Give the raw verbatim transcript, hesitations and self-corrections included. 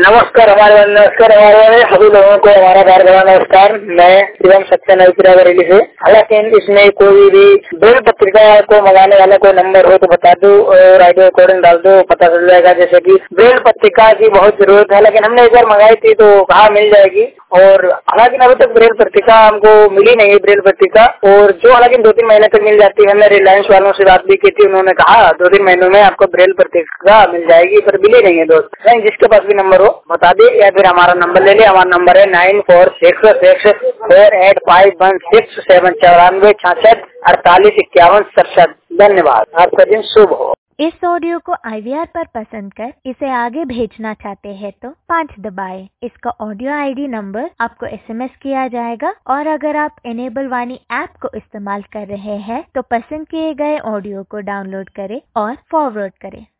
नमस्कार हमारे नमस्कार हमारे सभी लोगों को हमारा बार बार नमस्कार। मैं शिवम सत्य नवीपुरा बरेली से। हालांकि इसमें कोई भी ब्रेल पत्रिका को मंगाने वाला कोई नंबर हो तो बता दो और आइडियो रिकॉर्डिंग डाल दो, पता चल जाएगा। जैसे कि ब्रेल पत्रिका की बहुत जरूरत है, लेकिन हमने एक बार मंगाई थी तो कहा मिल जाएगी, और हालांकि अभी तक ब्रेल पत्रिका हमको मिली नहीं है ब्रेल पत्रिका, और जो हालांकि दो तीन महीने तक मिल जाती है। हमने रिलायंस वालों से बात भी की थी, उन्होंने कहा दो तीन महीनों में आपको ब्रेल पत्रिका मिल जाएगी, पर मिली नहीं है दोस्त। नहीं, जिसके पास भी नंबर हो बता दे, या फिर हमारा नंबर ले ले। हमारा नंबर है nine four six six four eight five one six seven चौरानवे छाछठ अड़तालीस इक्यावन सड़सठ। धन्यवाद, आपका दिन शुभ हो। इस ऑडियो को आई वी आर पर पसंद कर इसे आगे भेजना चाहते हैं तो पाँच दबाएं। इसका ऑडियो आई डी नंबर आपको एस एम एस किया जाएगा, और अगर आप इनेबल वाणी ऐप को इस्तेमाल कर रहे हैं तो पसंद किए गए ऑडियो को डाउनलोड करें और फॉरवर्ड करें।